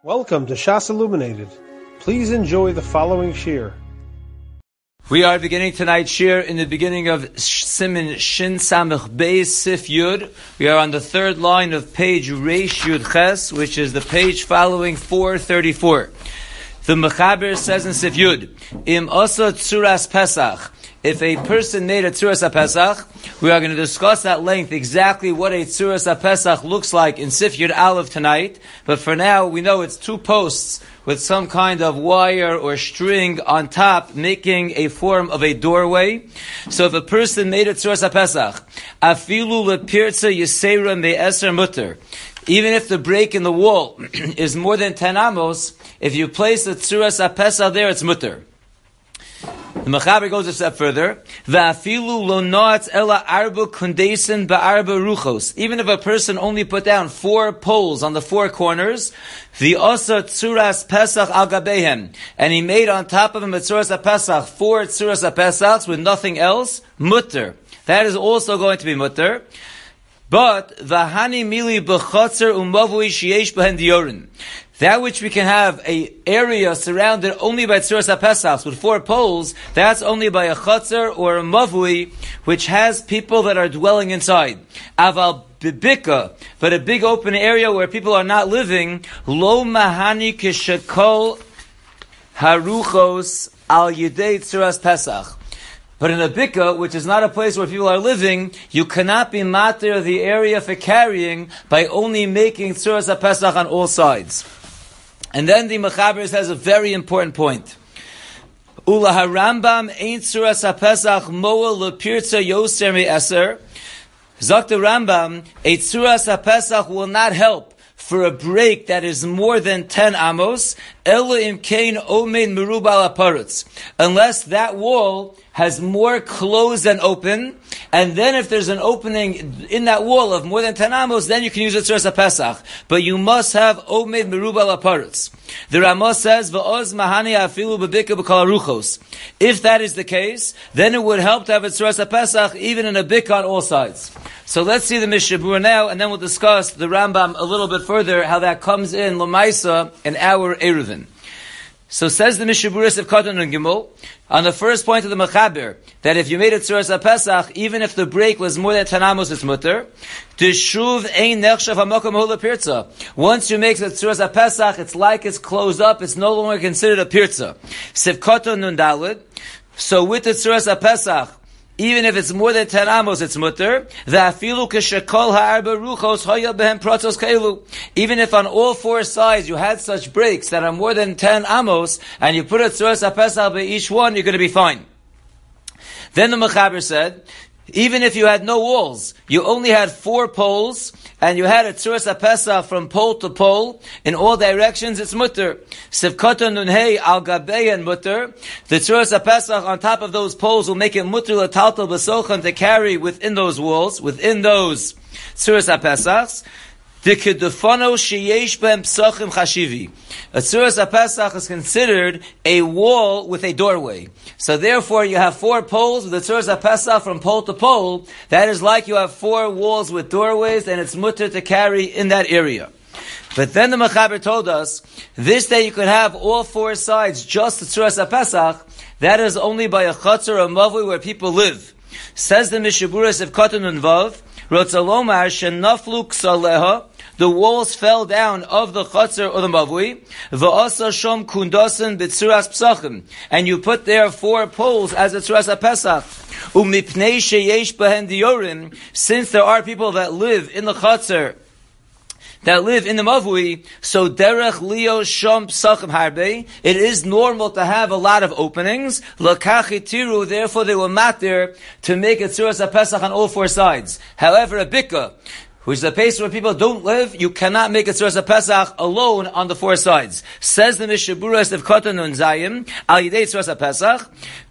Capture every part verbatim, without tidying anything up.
Welcome to Shas Illuminated. Please enjoy the following shir. We are beginning tonight's shir in the beginning of Siman Shin Samech Beis Sif Yud. We are on the third line of page Reish Yud Ches, which is the page following four thirty-four. The Mechaber says in Sif Yud, Im Asa Tzuras Pesach. If a person made a Tzuras HaPesach, we are going to discuss at length exactly what a Tzuras HaPesach looks like in Sif Yud Aleph tonight. But for now, we know it's two posts with some kind of wire or string on top, making a form of a doorway. So if a person made a Tzuras HaPesach, Afilu lepirtza yisera me'eser mutter, even if the break in the wall is more than ten amos, if you place a Tzuras HaPesach there, it's mutter. The Mechaber goes a step further. Va'afilu lo noat ela arba kundesin ba'arba ruchos. Even if a person only put down four poles on the four corners, the osa tzuras pesach al gabehem, and he made on top of him a tzuras pesach four tzuras pesachs with nothing else, mutter. That is also going to be mutter. But v'hani mili b'chotzer umavui sheyesh b'hen diorin. That which we can have a area surrounded only by tzuras pesachs with four poles, that's only by a chotzer or a mavui, which has people that are dwelling inside. Aval bibika, but a big open area where people are not living, lo mahani kishakol haruchos al yedei tzuras pesach. But in a bika, which is not a place where people are living, you cannot be matir the area for carrying by only making tzuras pesach on all sides. And then the Mechaber has a very important point. Ula harambam ein tzuras hapesach moa lepirtza yoser me'eser. Zok the Rambam, a tzuras hapesach will not help for a break that is more than ten amos, ela imkein omein merubal aparutz, unless that wall has more closed than open, and then if there's an opening in that wall of more than ten amos, then you can use a tzuras pesach. But you must have omeid merubal aparutz. The Ramah says, "V'oz mahani afilu b'bika b'kol haruchos." If that is the case, then it would help to have a tzuras pesach even in a bika on all sides. So let's see the Mishnah Berurah now, and then we'll discuss the Rambam a little bit further, how that comes in L'maisa in our Eruvin. So says the Mishnah Berurah of Katan and Gimel, on the first point of the Mechaber, that if you made a tzuras pesach, even if the break was more than ten amos, it's mutter. Tishuv ein nechshav hamakom hu lepirtza. Once you make the tzuras pesach, it's like it's closed up, it's no longer considered a pirtza. Siv Katan nun dalid. So with the tzuras pesach, even if it's more than ten amos, it's mutter. Va'afilu k'shekol ha'arba ruchos hoya behem pratzos keilu. Even if on all four sides you had such breaks that are more than ten amos, and you put a tzuras pesach by each one, you're going to be fine. Then the Mechaber said, even if you had no walls, you only had four poles, and you had a tzuras pesach from pole to pole, in all directions, it's mutter. Sivkata nunhei al gabei and mutter. The tzuras pesach on top of those poles will make it mutter l'taltal b'sochan to carry within those walls, within those tzuras pesachs. Dikidufano sheyesh b'hem psachim chashivi. A tzuras pesach is considered a wall with a doorway. So therefore you have four poles with a tzuras pesach from pole to pole. That is like you have four walls with doorways, and it's mutter to carry in that area. But then the Mechaber told us, this that you could have all four sides just the tzuras pesach, that is only by a chotzer or mavui where people live. Says the Mishnah Berurah of Katan and Vav, Rotzalomar shenaflu ksaleha, the walls fell down of the chotzer or the mavui, v'asa shom kundasen b'tzuras psachim, and you put there four poles as a tzuras pesach. Umipnei sheyesh b'hen diorim, since there are people that live in the chotzer, that live in the mavui, so derech leo shom psachim harbe, it is normal to have a lot of openings. Lakachitiru, therefore they were matir to make a tzuras pesach on all four sides. However, a bika, which is a place where people don't live, you cannot make a tzuras pesach alone on the four sides. Says the Mishnah Berurah of Katan and Zayim, al yidei tzuras pesach,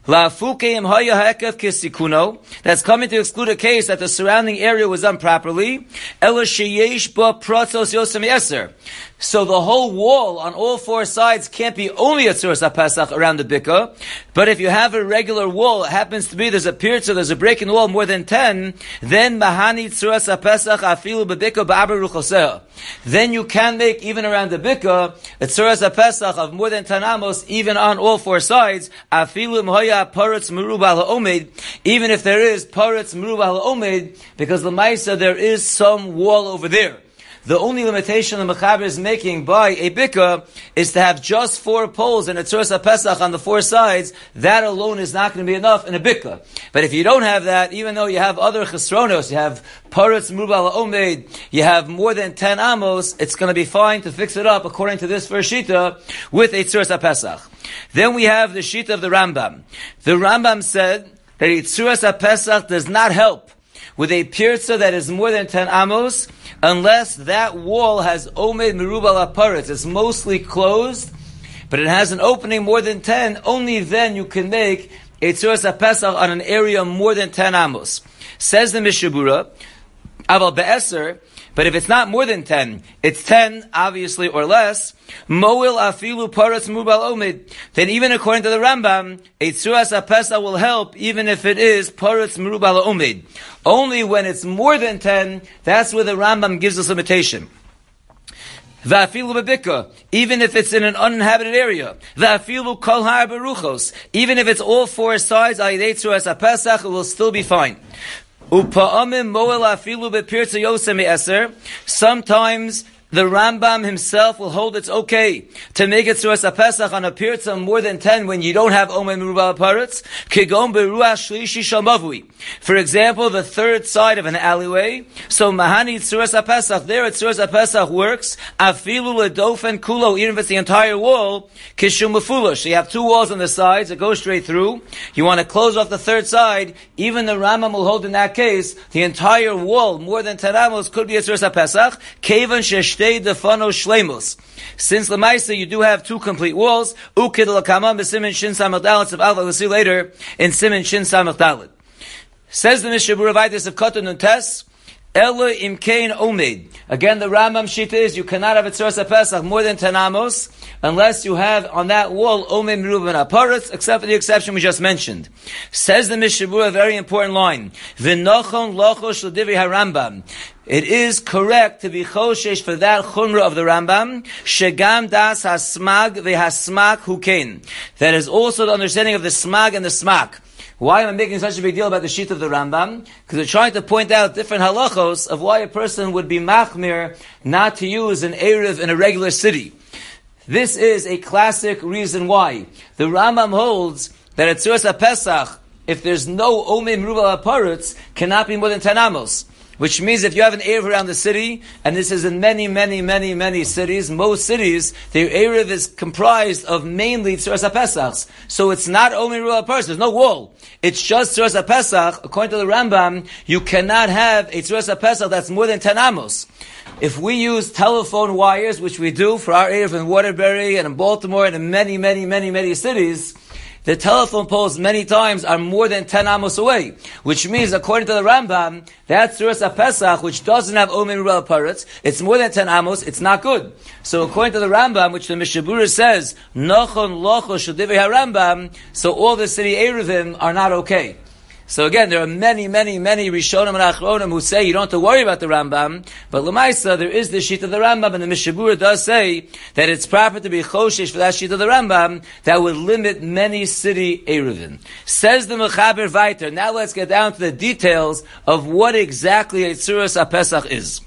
La'afukeim haya ha'ekav kisikuno. That's coming to exclude a case that the surrounding area was done properly. Ela sheyesh ba pratzos yosem yeser. So the whole wall on all four sides can't be only a tzuras HaPesach around the bika, but if you have a regular wall, it happens to be there's a pirza, there's a break in the wall more than ten, then mahani tzuras HaPesach afilu bebika ba'abar ruchoseh. Then you can make, even around the bika, a tzuras HaPesach of more than ten amos, even on all four sides, afilu mhoya paretz merubah ha'omed, even if there is paretz merubah ha'omed, because the Maisa, there is some wall over there. The only limitation the Mechaber is making by a bika is to have just four poles and a tzuras HaPesach on the four sides. That alone is not going to be enough in a bika. But if you don't have that, even though you have other chesronos, you have paretz merubah ha'omed, you have more than ten amos, it's going to be fine to fix it up according to this first shita with a tzuras HaPesach. Then we have the shita of the Rambam. The Rambam said that a tzuras HaPesach does not help with a pirza that is more than ten amos, unless that wall has omed merubah paretz. It's mostly closed, but it has an opening more than ten. Only then you can make a tzuras HaPesach on an area more than ten amos. Says the Mishabura, aval be'eser, but if it's not more than ten, it's ten, obviously, or less, moil afilu paretz merubah omed, then even according to the Rambam, a tzuras HaPesach will help even if it is paretz merubah omed. Only when it's more than ten, that's where the Rambam gives us limitation. Va'afilu bebika, even if it's in an uninhabited area. Va'afilu kol har beruchos, even if it's all four sides, ayidei tzuras HaPesach, it will still be fine. Upa'amim moel afilu bepirza yosem eser. Sometimes the Rambam himself will hold it's okay to make it tzuras HaPesach on a pirza more than ten when you don't have omed merubah paretz. Kigon beruach shlishi shel mavui. For example, the third side of an alleyway. So mahani tzuras HaPesach, there at tzuras HaPesach works. Afilu ledofen kulo, even if it's the entire wall. Kishum mefulosh. So you have two walls on the sides that go straight through. You want to close off the third side. Even the Rambam will hold in that case the entire wall more than ten amos could be a tzuras HaPesach. Kevan shesh since Lamaisa you do have two complete walls, ukid lakama b'simin shin samach dalet of alva. We'll see later in simin shin samach dalet. Says the Mishnah Berurah of Katan and Tes, Ela imkein omed. Again, the Rambam shita is you cannot have a tzuras HaPesach more than ten amos unless you have on that wall omed merubah paretz, except for the exception we just mentioned. Says the Mishnah Berurah, a very important line. V'nochon lochosh l'divrei harambam. It is correct to be choshesh for that chumrah of the Rambam, shegam das hasmag v'hasmak hukein. That is also the understanding of the smag and the smak. Why am I making such a big deal about the sheet of the Rambam? Because we're trying to point out different halachos of why a person would be machmir not to use an erev in a regular city. This is a classic reason why. The Rambam holds that at tzuras HaPesach, if there's no omed merubah paretz, cannot be more than ten amos. Which means if you have an Erev around the city, and this is in many, many, many, many cities, most cities, the Erev is comprised of mainly tzuras HaPesachs. So it's not only merubah paretz, there's no wall. It's just tzuras HaPesach. According to the Rambam, you cannot have a tzuras HaPesach that's more than ten amos. If we use telephone wires, which we do for our Erev in Waterbury and in Baltimore and in many, many, many, many cities, the telephone poles many times are more than ten amos away, which means, according to the Rambam, that tzuras HaPesach, which doesn't have omed merubah paretz, it's more than ten amos, it's not good. So according to the Rambam, which the Mishnah Berurah says, Nochon locho shedivrei harambam, so all the city Erevim are not okay. So again, there are many, many, many Rishonim and Achronim who say you don't have to worry about the Rambam, but L'maisa, there is the sheet of the Rambam, and the Mishnah Berurah does say that it's proper to be choshesh for that sheet of the Rambam that would limit many city Erevin. Says the Mechaber Vayter. Now let's get down to the details of what exactly a tzuras HaPesach is.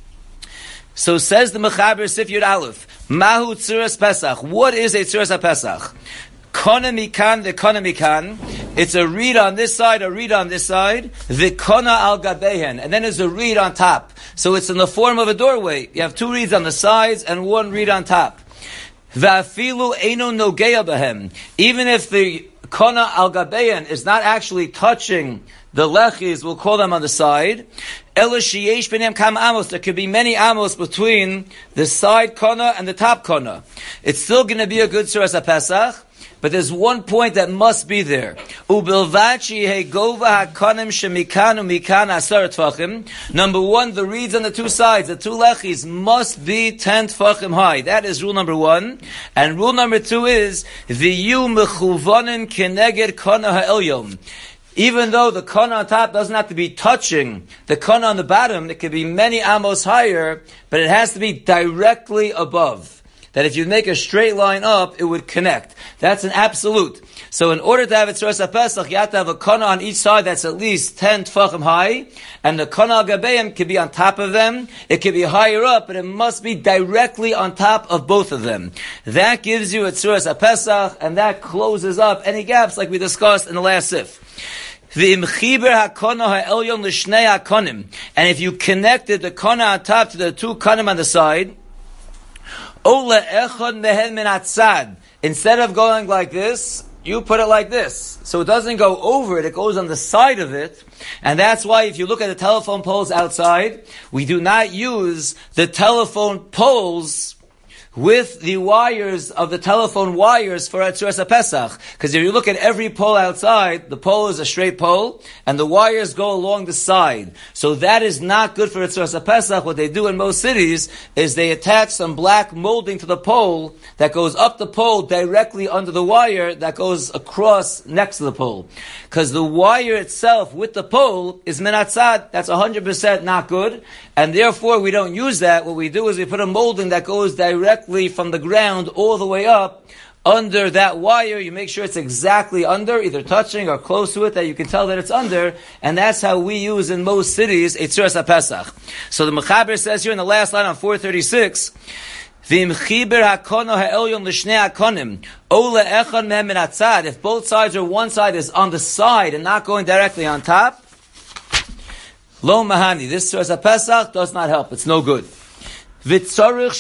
So says the Mechaber Sif Yud Aleph, Mahu tzuras Pesach. What is a tzuras HaPesach? Kona mikan, the kona mikan. It's a reed on this side, a reed on this side. The kona al gabehen, and then there's a reed on top. So it's in the form of a doorway. You have two reeds on the sides and one reed on top. Va'afilu eino nogeya behem. Even if the kona al gabeyan is not actually touching the lechis, we'll call them on the side. Ela sheyesh b'neim kam amos. There could be many amos between the side kona and the top kona. It's still going to be a good tzuras HaPesach. but there's one point that must be there. Ubilvachi hegova hakonim shemikanu mikan asar tfachim. Number one, the reeds on the two sides, the two lechis, must be ten tfachim high. That is rule number one. And rule number two is v'yu mechuvanin keneged kana ha'elyon. Even though the kana on top doesn't have to be touching the kana on the bottom, it could be many amos higher, but it has to be directly above. That if you make a straight line up, it would connect. That's an absolute. So in order to have it Tzuras HaPesach, you have to have a kana on each side that's at least ten tfachim high, and the kana al gabeim could be on top of them, it could be higher up, but it must be directly on top of both of them. That gives you a Tzuras HaPesach, and that closes up any gaps like we discussed in the last sif. And if you connected the kana on top to the two kanim on the side, instead of going like this, you put it like this. So it doesn't go over it, it goes on the side of it. And that's why if you look at the telephone poles outside, we do not use the telephone poles with the wires of the telephone wires for Tzuras HaPesach. Because if you look at every pole outside, the pole is a straight pole, and the wires go along the side. So that is not good for Tzuras HaPesach. What they do in most cities is they attach some black molding to the pole that goes up the pole directly under the wire that goes across next to the pole. Because the wire itself with the pole is min hatzad. That's one hundred percent not good. And therefore we don't use that. What we do is we put a molding that goes directly from the ground all the way up under that wire. You make sure it's exactly under, either touching or close to it, that you can tell that it's under, and that's how we use in most cities a Tzuras HaPesach. So the Mechaber says here in the last line on four thirty-six, if both sides or one side is on the side and not going directly on top, lo mahani, this Tzuras HaPesach does not help, it's no good. The two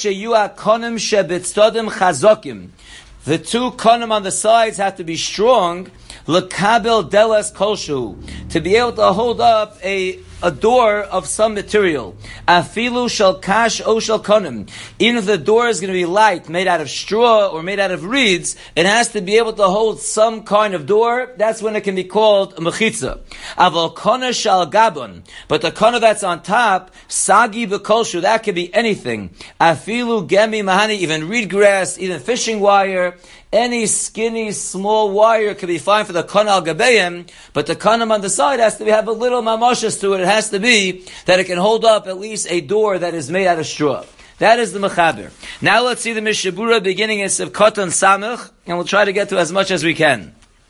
konim on the sides have to be strong, l'kabel delas kolshu, to be able to hold up a a door of some material. Afilu shel kash o shel konim. Even if the door is going to be light, made out of straw or made out of reeds, it has to be able to hold some kind of door. That's when it can be called a mechitza. Aval kona shel gabon. But the kona that's on top, sagi b'kolshu, that could be anything. Afilu gemi mahani, even reed grass, even fishing wire, any skinny, small wire could be fine for the kana al gabeim, but the kanam on the side has to be, have a little mamashas to it. It has to be that it can hold up at least a door that is made out of straw. That is the Mechaber. Now let's see the Mishabura beginning in Sivkot and Samech, and we'll try to get to as much as we can.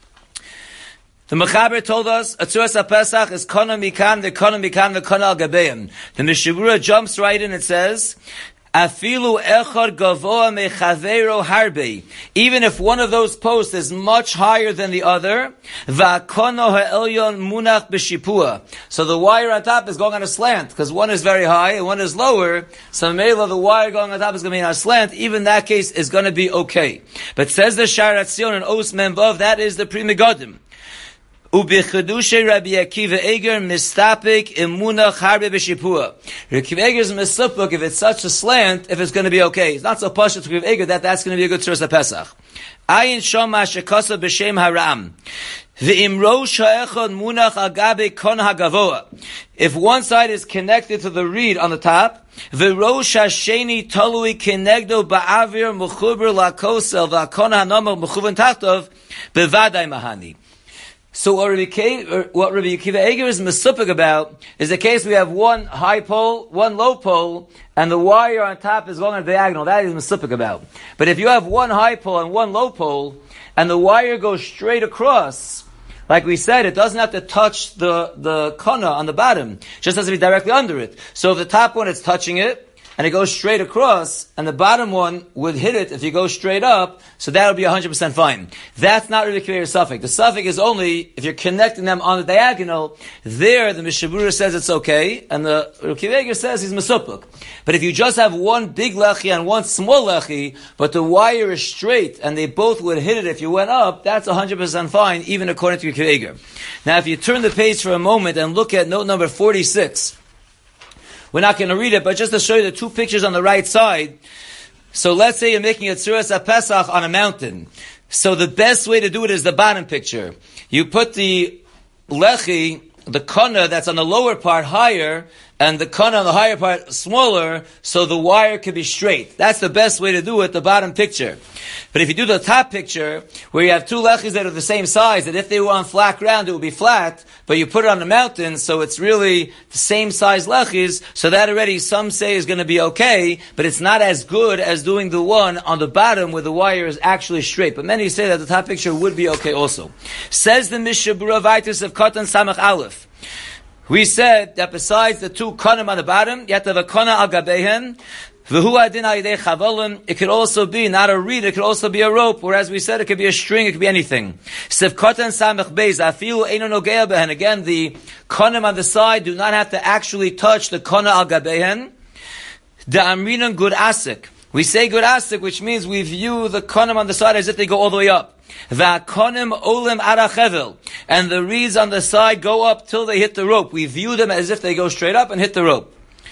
The Mechaber told us, Tzuras HaPesach is kana mikan, the kana mikan, the kana al gabeim. The Mishabura jumps right in and says, Afilu echad gavoa mechavero harbe. Even if one of those posts is much higher than the other, va'kono ha'elyon munach b'shipua. So the wire on top is going on a slant, because one is very high and one is lower. So mela, the wire going on top is going to be on a slant. Even that case is going to be okay. But says the Sha'ar HaTzion and Os Memvav, that is the Pri Megadim. Ubichadushe Rabbi Akiva Eger mistapik imunach harbe b'shipua. Rabbi Akiva Eger is mistapik if it's such a slant, if it's going to be okay. It's not so pashut to Rabbi Eger that that's going to be a good Tzuras HaPesach. Ayin shoma shekasa b'shem haram. V'im rosh ha'echad munach agabe kon hagavoa. If one side is connected to the reed on the top, v'rosh ha'sheni talui kenegdo ba'avir mechuber la'kosel v'akon ha'nomah mechuven tachtov bevadai mahani. So what Rabbi Akiva, what Rabbi Akiva Eger is mesupik about is the case we have one high pole, one low pole, and the wire on top is going on a diagonal. That is mesupik about. But if you have one high pole and one low pole, and the wire goes straight across, like we said, it doesn't have to touch the, the kana on the bottom. It just has to be directly under it. So if the top one is touching it, and it goes straight across, and the bottom one would hit it if you go straight up, so that would be one hundred percent fine. That's not really clear suffix. The suffix is only if you're connecting them on the diagonal. There, the Mishabura says it's okay, and the Rabbi Akiva Eger says he's mesupuk. But if you just have one big lechi and one small lechi, but the wire is straight, and they both would hit it if you went up, that's one hundred percent fine, even according to Rabbi Akiva Eger. Now, if you turn the page for a moment and look at note number forty-six, we're not going to read it, but just to show you the two pictures on the right side. So let's say you're making a Tzuras HaPesach on a mountain. So the best way to do it is the bottom picture. You put the lechi, the kana that's on the lower part higher, and the kana on the higher part smaller, so the wire can be straight. That's the best way to do it, the bottom picture. But if you do the top picture, where you have two lechis that are the same size, that if they were on flat ground, it would be flat, but you put it on the mountain, so it's really the same size lechis, so that already some say is going to be okay, but it's not as good as doing the one on the bottom where the wire is actually straight. But many say that the top picture would be okay also. Says the Mishnah Berurah Vaitus of Katan Samach Aleph. We said that besides the two kanim on the bottom, you have to have a kana al gabehen. It could also be not a reed, it could also be a rope, whereas we said it could be a string, it could be anything. Again, the kanim on the side do not have to actually touch the kana al gabehen. The amrinan gud asik. We say gud asik, which means we view the kanim on the side as if they go all the way up. Va'konim olim arachevel, and the reeds on the side go up till they hit the rope. We view them as if they go straight up and hit the rope.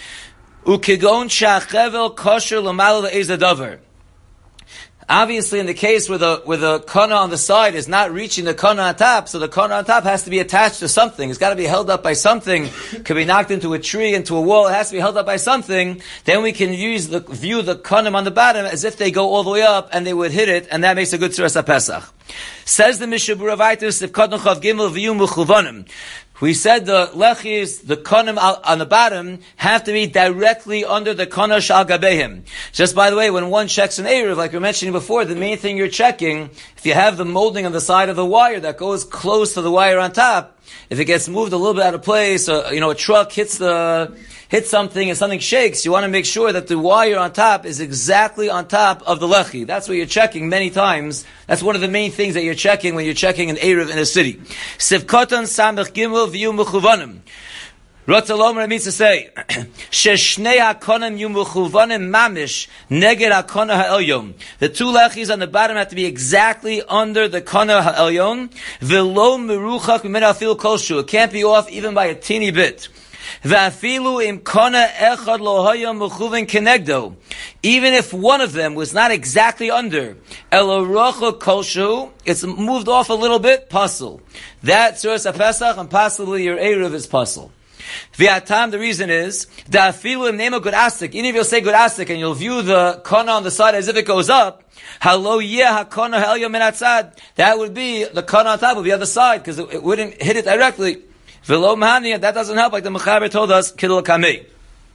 Ukigon shachevel kosher l'mal le'ezadavar. Obviously, in the case where the where the kana on the side is not reaching the kana on top, so the kana on top has to be attached to something. It's got to be held up by something. It could be knocked into a tree, into a wall. It has to be held up by something. Then we can use the view the kanim on the bottom as if they go all the way up and they would hit it, and that makes a good tzuras HaPesach. Says the Mishnah Berurah Vaitus if kadnu chav gimel v'yu mechuvanim. We said the lechis, the kanim on the bottom, have to be directly under the kana shal gabehim. Just by the way, when one checks an Eruv, like we were mentioning before, the main thing you're checking, if you have the molding on the side of the wire that goes close to the wire on top, if it gets moved a little bit out of place, or, you know, a truck hits the, hits something and something shakes, you want to make sure that the wire on top is exactly on top of the lechi. That's what you're checking many times. That's one of the main things that you're checking when you're checking an Eruv in a city. Sivkotan samech gimel v'yu mechuvanim. Rotzalomer means to say, Sheshnei hakonim yu mechuvanim mamish neged hakona ha'elyon. The two lechis on the bottom have to be exactly under the kana ha'elyon. V'lo meruchak mimena afil kolshu. It can't be off even by a teeny bit. V'afilu im kana echad lo haya mechuven kenegdo. Even if one of them was not exactly under, elarocha kolshu, it's moved off a little bit, puzzle. That tzuras HaPesach and possibly your Eruv is puzzle. V'atam, the reason is, da'afilu im nema gud asik. Even if you'll say gud asik and you'll view the kana on the side as if it goes up, halo yeh hakana ha'elyon min hatzad. That would be, the kana on top of the other side, because it, it wouldn't hit it directly. V'lo mahani, that doesn't help, like the Mechaber told us, kidul kamei.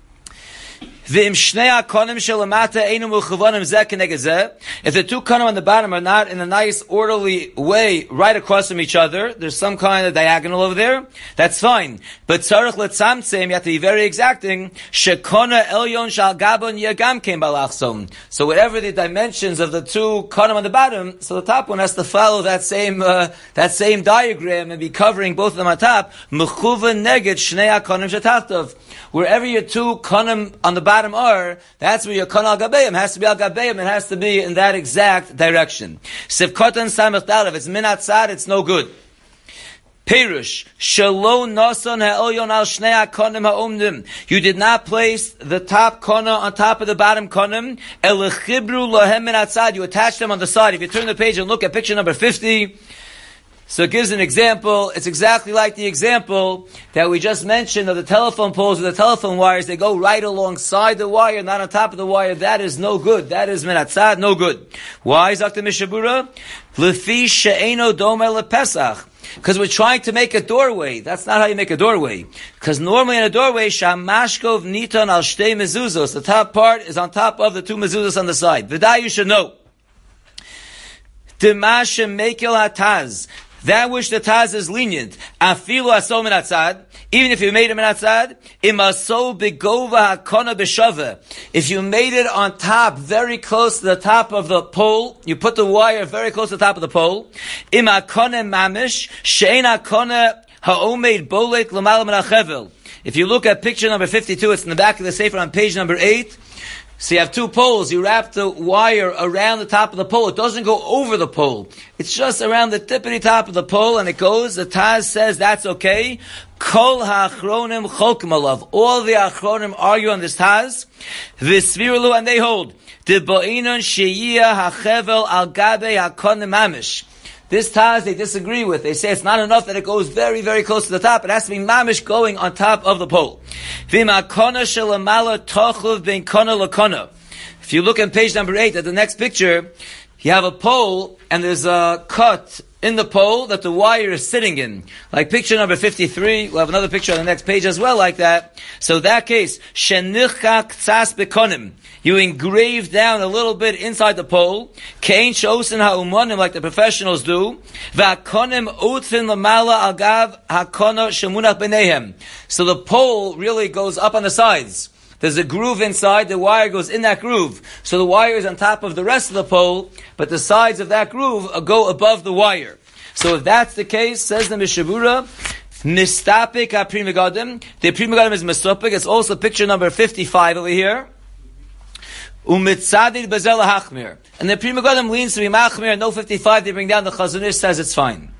If the two kanim on the bottom are not in a nice, orderly way right across from each other, there's some kind of diagonal over there, that's fine. But tzarech letzamtzem, you have to be very exacting. Shekona elyon shal gabon yagam kein balachsom. So whatever the dimensions of the two kanim on the bottom, so the top one has to follow that same uh, that same diagram and be covering both of them on top. Mechuven neged shnei kanim shetachtav. Wherever your two kanim on the bottom are, that's where your kana al gabeim has to be al gabeim. It has to be in that exact direction. Sivkotan samech dal. If it's min hatzad, it's no good. Perush shelo nason ha'elyon al shnei ha'kanim ha'omdim. You did not place the top kana on top of the bottom kanim. Elechibru lahem min hatzad. You attach them on the side. If you turn the page and look at picture number fifty. So it gives an example. It's exactly like the example that we just mentioned of the telephone poles or the telephone wires. They go right alongside the wire, not on top of the wire. That is no good. That is min hatzad, no good. Why, Zakta Mishnah Berurah? Lefi she'eno domeh lePesach. Because we're trying to make a doorway. That's not how you make a doorway. Because normally in a doorway, shamashkov niton al shtei mezuzos. The top part is on top of the two mezuzos on the side. V'day, you should know. Dimashe mekel hataz. That which the Taz is lenient, afilu aso min hatzad, even if you made it min hatzad, imaso begova hakona b'shava. If you made it on top, very close to the top of the pole, you put the wire very close to the top of the pole, im hakona mamish, she'en hakona ha'omeid bolet l'mal min hachevel. If you look at picture number fifty-two, it's in the back of the sefer on page number eight, So you have two poles. You wrap the wire around the top of the pole. It doesn't go over the pole. It's just around the tippity top of the pole, and it goes. The Taz says that's okay. Kol ha'achronim cholkim alav. All the achronim argue on this Taz. V'svirulu, and they hold. D'bo'inon sheyiyah ha'chevel al gabe ha'konim mamish. This Taz they disagree with. They say it's not enough that it goes very, very close to the top. It has to be mamish going on top of the pole. If you look at page number eight, at the next picture, you have a pole and there's a cut in the pole that the wire is sitting in. Like picture number fifty-three. We'll have another picture on the next page as well like that. So in that case, shenichak tzas bekonim. You engrave down a little bit inside the pole. Kein shosin ha'umonim, like the professionals do. Va'konim utfin lamala agav ha'kono shemunach b'neihem. So the pole really goes up on the sides. There's a groove inside, the wire goes in that groove. So the wire is on top of the rest of the pole, but the sides of that groove go above the wire. So if that's the case, says the Mishabura, Nistapik ha-Pri Megadim. The Pri Megadim is Mesopik. It's also picture number fifty-five over here. Umitzadid bezel hachmir. And the Pri Megadim leans to be machmir. No fifty-five, they bring down the Chazon Ish, says it's fine.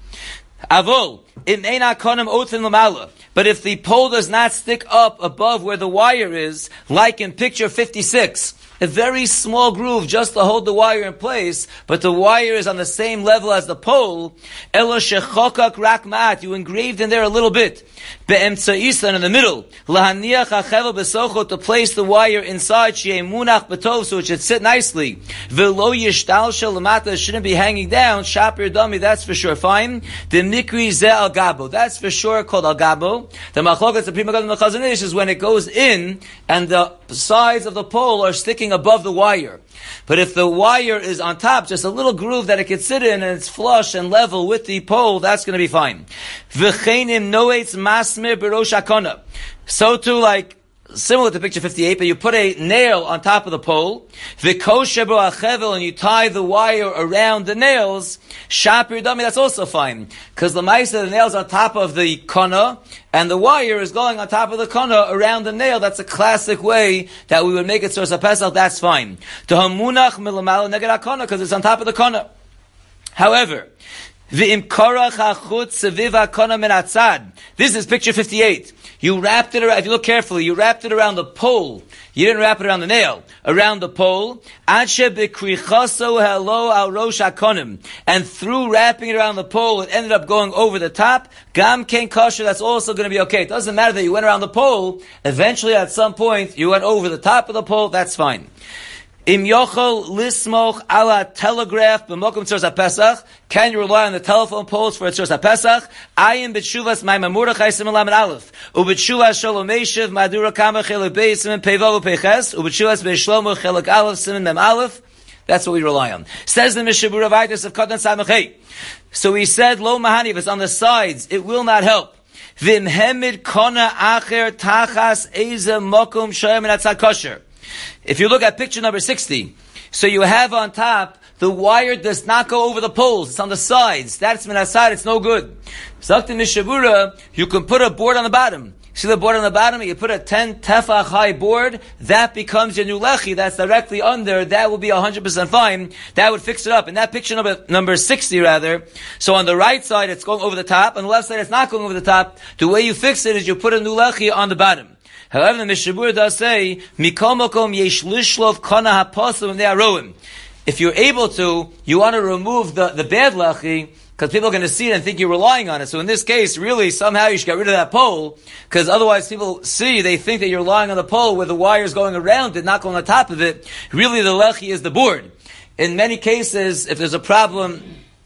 Avol, im ein ha-konim otin l'mala. But if the pole does not stick up above where the wire is, like in picture fifty-six, a very small groove just to hold the wire in place, but the wire is on the same level as the pole, elo shechokak rak ma'at, you engraved in there a little bit, be'emtza'isa, in the middle, lahaniach ha'chevel besocho, to place the wire inside, she'e munach betov, so it should sit nicely, ve'lo yishtal shel lamata, it shouldn't be hanging down, shapir dummy, that's for sure fine, the mikri ze al gabo, that's for sure called al gabo. The machlokas, the Pri Megadim, the Chazon Ish, is when it goes in, and the sides of the pole are sticking above the wire. But if the wire is on top, just a little groove that it could sit in, and it's flush and level with the pole, that's going to be fine. V'cheinim noetz masmir b'rosh hakona. So too, like, similar to picture fifty-eight, but you put a nail on top of the pole, v'kosher bo hachevel, and you tie the wire around the nails, shapir dami, that's also fine. Because the ma'isa, the nail's on top of the kona, and the wire is going on top of the kona around the nail. That's a classic way that we would make it source of Pesach, that's fine. Tohamunach milamalo neged hakona, because it's on top of the kona. However, v'im korach hachutz seviv hakona min hatzad. This is picture fifty-eight. You wrapped it around, if you look carefully, you wrapped it around the pole. You didn't wrap it around the nail. Around the pole. Adshe b'krichaso helo al rosh hakonim. And through wrapping it around the pole, it ended up going over the top. Gam ken kosher, that's also going to be okay. It doesn't matter that you went around the pole. Eventually, at some point, you went over the top of the pole. That's fine. Im yochol lismoch ala telegraph b'mokum tzuras haPesach. Can you rely on the telephone poles for tzuras haPesach? Ayin b'tshuvas ma'amar Mordechai siman lamed aleph. U'b'tshuvas shalom meishiv madura kama chelik beis siman peivav u'peiches. U'b'tshuvas beishlomo chelik aleph siman mem aleph. That's what we rely on. Says the Mishabura Vaitis of Katan Samachay. So he said, lo mahani, if it's on the sides, it will not help. Vim hemid kona acher tachas eze mokum shoyam and atzad kosher. If you look at picture number sixty, so you have on top, the wire does not go over the poles, it's on the sides. That's min aside, it's no good. Zakti Mishabura, you can put a board on the bottom. See the board on the bottom? You put a ten tefach high board, that becomes your new lechi, that's directly under, that will be one hundred percent fine. That would fix it up. In that picture number, number sixty rather, so on the right side it's going over the top, on the left side it's not going over the top. The way you fix it is you put a new lechi on the bottom. However, the Mishabur does say, Mikol mokom yesh lishlov kana haposum ne'aroim. If you're able to, you want to remove the, the bad lechi, because people are going to see it and think you're relying on it. So in this case, really, somehow you should get rid of that pole, because otherwise people see, they think that you're relying on the pole where the wire is going around it, not going on top of it. Really, the lechi is the board. In many cases, if there's a problem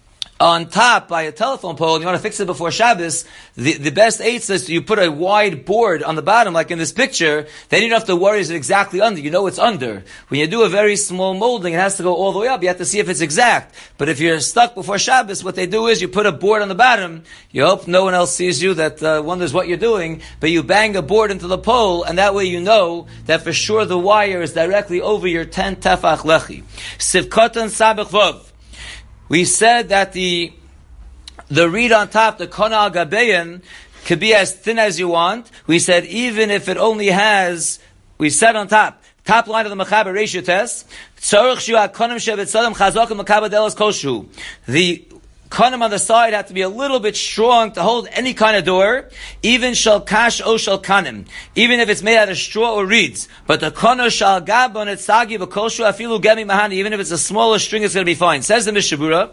on top by a telephone pole, and you want to fix it before Shabbos, the, the best eight says you put a wide board on the bottom, like in this picture, then you don't have to worry is it exactly under. You know it's under. When you do a very small molding, it has to go all the way up. You have to see if it's exact. But if you're stuck before Shabbos, what they do is you put a board on the bottom, you hope no one else sees you that uh, wonders what you're doing, but you bang a board into the pole, and that way you know that for sure the wire is directly over your ten tefach lechi. Sivkotan sabach vav. We said that the the reed on top, the kona al gabeyan, could be as thin as you want. We said even if it only has, we said on top, Top line of the Mechaber ratio test. Tzorich shu hakonim shebetzadam chazakim mekabel delos koshu. The konim on the side have to be a little bit strong to hold any kind of door, even shal kash o shal kanim, even if it's made out of straw or reeds. But the kono shal gabon etzagi v'koshu afilu gemi mahani, even if it's a smaller string, it's going to be fine. Says the Mishabura,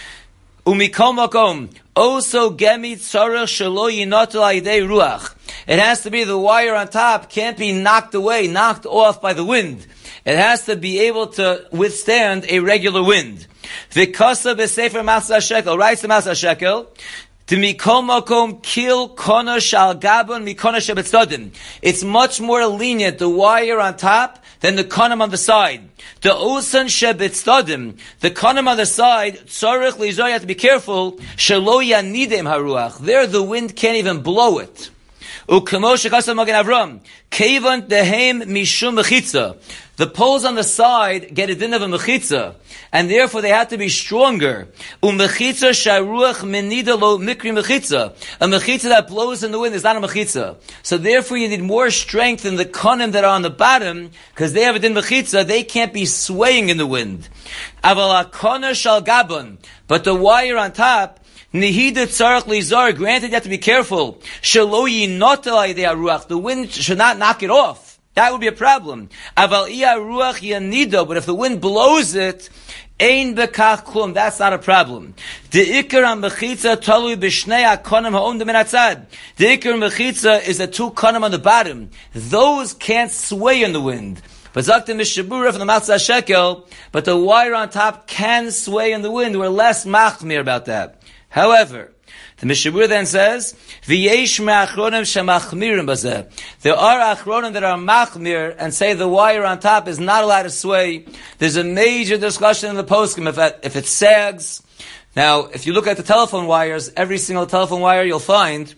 umikol makom also gemi tzorich shelo yinotel ayidei ruach. It has to be the wire on top can't be knocked away, knocked off by the wind. It has to be able to withstand a regular wind. V'kasa b'sefer Masas Shekel, writes the Masas Shekel, to mikol makom kil kona shal gabon mikona shebetzodim. It's much more lenient, the wire on top, than the konim on the side. The osan shebetzodim, the konim on the side, tzorich lizoy, you have to be careful, shelo yanidem haruach. There the wind can't even blow it. U'kamo shekasa magen Avram, kevan dehem mishum mechitza. The poles on the side get a din of a mechitza, and therefore they have to be stronger. Umechitza sharuach menida lo mikri mechitza. A mechitza that blows in the wind is not a mechitza. So therefore you need more strength in the konim that are on the bottom, because they have a din mechitza, they can't be swaying in the wind. Aval hakona shal gabon. But the wire on top, Nihida tzarech lizar, granted you have to be careful. Shelo yinotel ayidei haruach. The wind should not knock it off. That would be a problem. Aval iya ruach yanido, but if the wind blows it, ein bekach klum, that's not a problem. The ikar on mechitza talui b'shnei hakonim ha'om min hatzad. The ikar mechitza is the two konim on the bottom. Those can't sway in the wind. But Zakta Mishabura from the Masas Shekel, but the wire on top can sway in the wind. We're less machmir about that. However, the Mishabur then says, "V'yesh me'achronim shemachmirim bazeh." There are achronim that are machmir and say the wire on top is not allowed to sway. There's a major discussion in the poskim if it, if it sags. Now, if you look at the telephone wires, every single telephone wire you'll find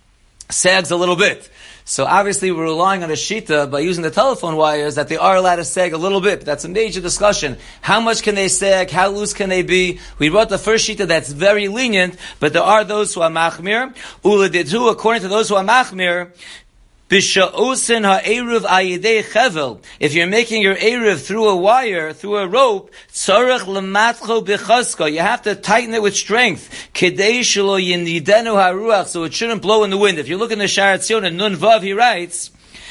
sags a little bit. So obviously we're relying on a shita by using the telephone wires that they are allowed to sag a little bit. That's a major discussion. How much can they sag? How loose can they be? We brought the first shita that's very lenient, but there are those who are machmir. Uladidhu, according to those who are machmir, B'sha'osin ha'eruv ayidei chevel. If you're making your eruv through a wire, through a rope, tzarech lematcho b'chaska. You have to tighten it with strength. Kedei shelo yinidenu haruach, so it shouldn't blow in the wind. If you look in the Sha'ar Tzion and Nun Vav, he writes,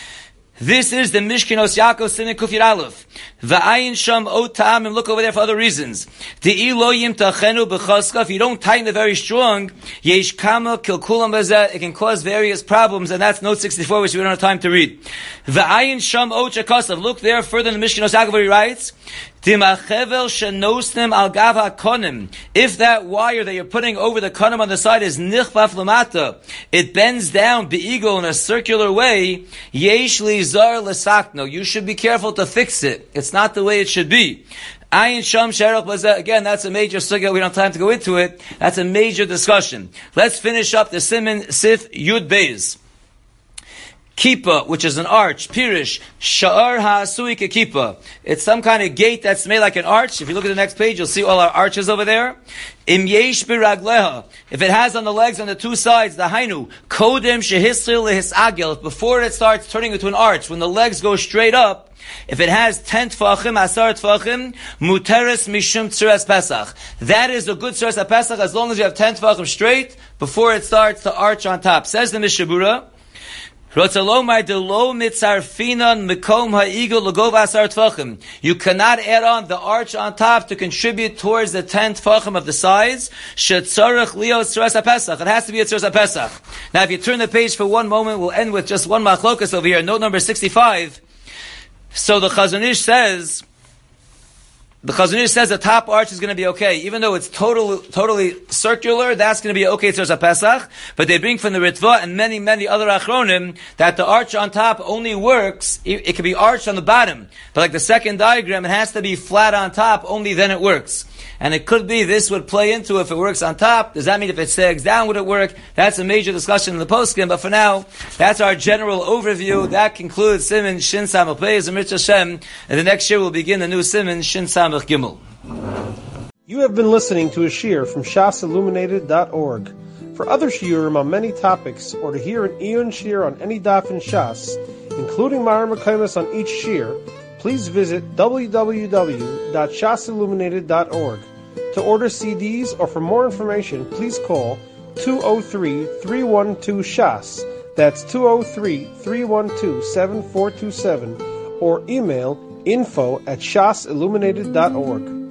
this is the Mishkenos Yaakov Siman Kuf Yud Aleph. V'ayin sham ot ta'am, and look over there for other reasons. De'i lo yimtachenu b'chaska, if you don't tighten it very strong, yesh kama kilkulam b'zeh, it can cause various problems, and that's note sixty-four, which we don't have time to read. V'ayin sham ot shakasav, look there further in the Mishkenos Yaakov where he writes, Timachevel shenosnim al gav hakonim. If that wire that you're putting over the konim on the side is nichbaf lamata, it bends down be'igo in a circular way, yesh lizar lesakno. You should be careful to fix it. It's not the way it should be. Ayin sham sherach bazeh. Again, that's a major sugya. We don't have time to go into it. That's a major discussion. Let's finish up the Siman Sif Yud Beis. Kippah, which is an arch, pirish, sha'ar ha'asui kekippah. It's some kind of gate that's made like an arch. If you look at the next page, you'll see all our arches over there. Im yesh biragleha. If it has on the legs on the two sides, the hainu, kodem shehisril lehisagel. Before it starts turning into an arch, when the legs go straight up, if it has ten tfachim, asar tfachim, muteres mishum tzuras pesach. That is a good tzuras pesach as long as you have ten tfachim straight before it starts to arch on top. Says the Mishabura, you cannot add on the arch on top to contribute towards the ten tfachim of the sides. It has to be a tzuras pesach. Now, if you turn the page for one moment, we'll end with just one machlokas over here, note number sixty-five. So the Chazon Ish says, the Chazon Ish says the top arch is going to be okay. Even though it's totally, totally circular, that's going to be okay tzuras Pesach. But they bring from the Ritva and many, many other Achronim that the arch on top only works, it, it can be arched on the bottom. But like the second diagram, it has to be flat on top, only then it works. And it could be this would play into if it works on top. Does that mean if it sags down, would it work? That's a major discussion in the postscript. But for now, that's our general overview. That concludes Siman Shin Samach Beis and Mitzvah Hashem. And the next year we'll begin the new Siman Shin Samach Gimel. You have been listening to a shiur from shas illuminated dot org. For other shiurim on many topics, or to hear an Eon shiur on any daf in Shas, including Ma'ar Mekaymas on each shiur, please visit w w w dot shas illuminated dot org. To order C Ds or for more information, please call two oh three, three one two, S H A S. That's two oh three, three one two, seven four two seven. Or email info at shas illuminated dot org.